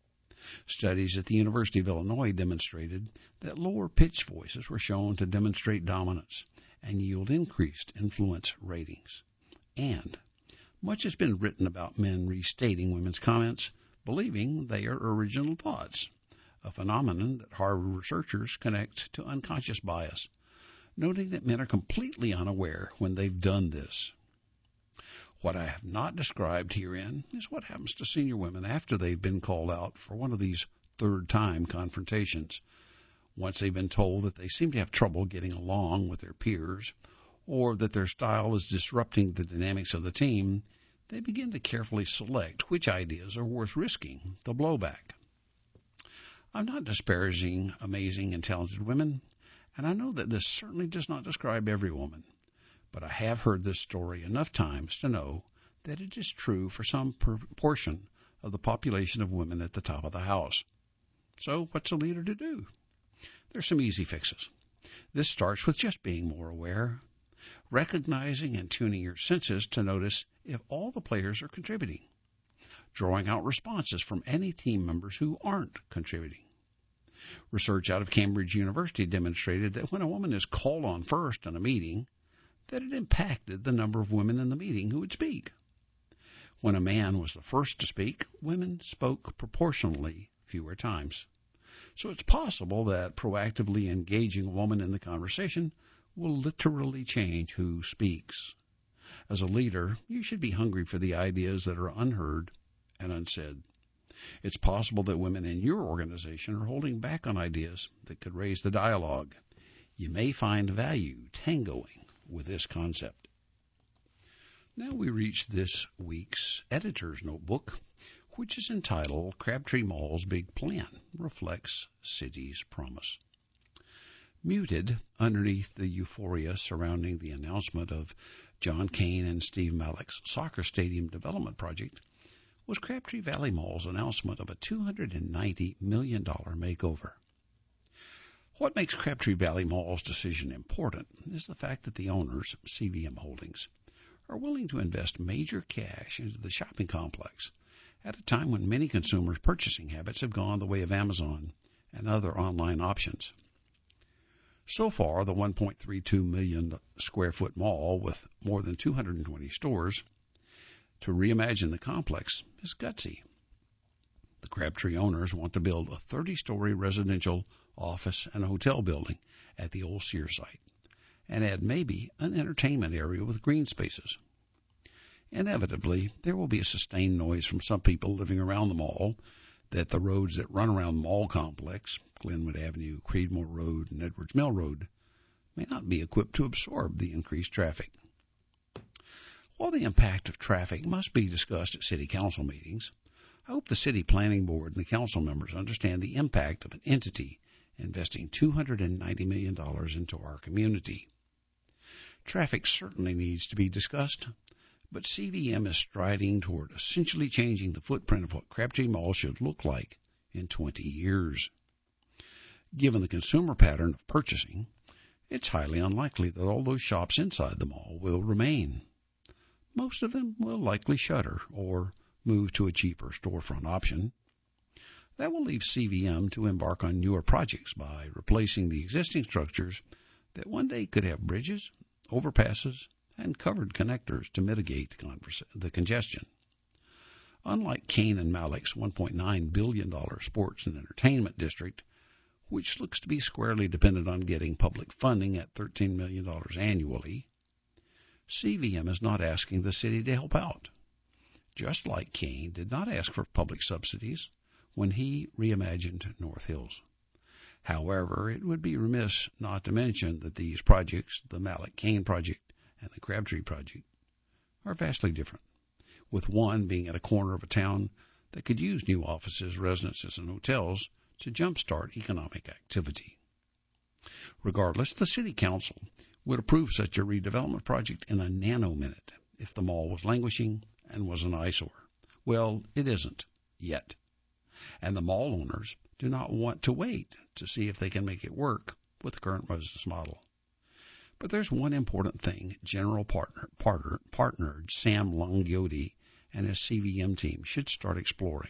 Speaker 1: Studies at the University of Illinois demonstrated that lower-pitched voices were shown to demonstrate dominance and yield increased influence ratings. And much has been written about men restating women's comments, believing they are original thoughts, a phenomenon that Harvard researchers connect to unconscious bias, noting that men are completely unaware when they've done this. What I have not described herein is what happens to senior women after they've been called out for one of these third-time confrontations. Once they've been told that they seem to have trouble getting along with their peers, or that their style is disrupting the dynamics of the team, they begin to carefully select which ideas are worth risking the blowback. I'm not disparaging amazing and talented women, and I know that this certainly does not describe every woman, but I have heard this story enough times to know that it is true for some portion of the population of women at the top of the house. So what's a leader to do? There's some easy fixes. This starts with just being more aware, recognizing and tuning your senses to notice if all the players are contributing, drawing out responses from any team members who aren't contributing. Research out of Cambridge University demonstrated that when a woman is called on first in a meeting, that it impacted the number of women in the meeting who would speak. When a man was the first to speak, women spoke proportionally fewer times. So it's possible that proactively engaging a woman in the conversation will literally change who speaks. As a leader, you should be hungry for the ideas that are unheard and unsaid. It's possible that women in your organization are holding back on ideas that could raise the dialogue. You may find value tangoing with this concept. Now we reach this week's editor's notebook, which is entitled Crabtree Mall's Big Plan Reflects City's Promise. Muted underneath the euphoria surrounding the announcement of John Kane and Steve Malek's soccer stadium development project was Crabtree Valley Mall's announcement of a $290 million makeover. What makes Crabtree Valley Mall's decision important is the fact that the owners, CVM Holdings, are willing to invest major cash into the shopping complex at a time when many consumers' purchasing habits have gone the way of Amazon and other online options. So far, the 1.32 million square foot mall with more than 220 stores to reimagine the complex is gutsy. The Crabtree owners want to build a 30-story residential, office, and hotel building at the old Sears site and add maybe an entertainment area with green spaces. Inevitably, there will be a sustained noise from some people living around the mall that the roads that run around the mall complex, Glenwood Avenue, Creedmoor Road, and Edwards Mill Road, may not be equipped to absorb the increased traffic. While the impact of traffic must be discussed at city council meetings, I hope the city planning board and the council members understand the impact of an entity investing $290 million into our community. Traffic certainly needs to be discussed, but CVM is striding toward essentially changing the footprint of what Crabtree Mall should look like in 20 years. Given the consumer pattern of purchasing, it's highly unlikely that all those shops inside the mall will remain. Most of them will likely shutter or move to a cheaper storefront option. That will leave CVM to embark on newer projects by replacing the existing structures that one day could have bridges, overpasses, and covered connectors to mitigate the congestion. Unlike Kane and Malik's $1.9 billion sports and entertainment district, which looks to be squarely dependent on getting public funding at $13 million annually, CVM is not asking the city to help out. Just like Kane did not ask for public subsidies when he reimagined North Hills. However, it would be remiss not to mention that these projects, the Malik-Kane project and the Crabtree project, are vastly different, with one being at a corner of a town that could use new offices, residences, and hotels to jumpstart economic activity. Regardless, the City Council would approve such a redevelopment project in a nanominute if the mall was languishing and was an eyesore. Well, it isn't, yet. And the mall owners do not want to wait to see if they can make it work with the current business model. But there's one important thing General Partner Sam Longiotti and his CVM team should start exploring: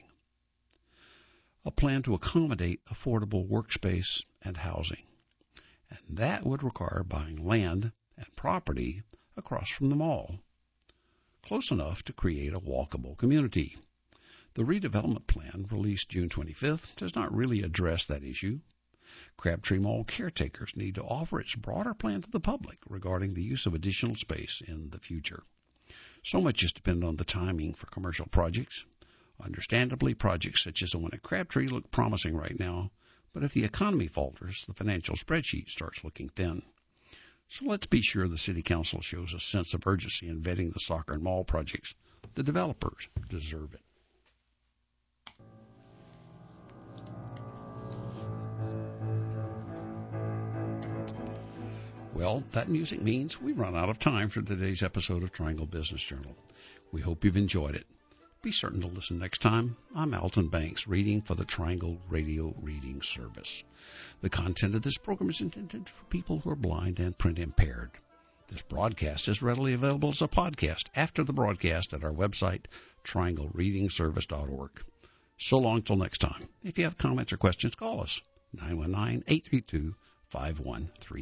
Speaker 1: a plan to accommodate affordable workspace and housing. And that would require buying land and property across from the mall, close enough to create a walkable community. The redevelopment plan, released June 25th, does not really address that issue. Crabtree Mall caretakers need to offer its broader plan to the public regarding the use of additional space in the future. So much is dependent on the timing for commercial projects. Understandably, projects such as the one at Crabtree look promising right now, but if the economy falters, the financial spreadsheet starts looking thin. So let's be sure the City Council shows a sense of urgency in vetting the soccer and mall projects. The developers deserve it. Well, that music means we've run out of time for today's episode of Triangle Business Journal. We hope you've enjoyed it. Be certain to listen next time. I'm Alton Banks, reading for the Triangle Radio Reading Service. The content of this program is intended for people who are blind and print impaired. This broadcast is readily available as a podcast after the broadcast at our website, trianglereadingservice.org. So long till next time. If you have comments or questions, call us, 919-832-5133.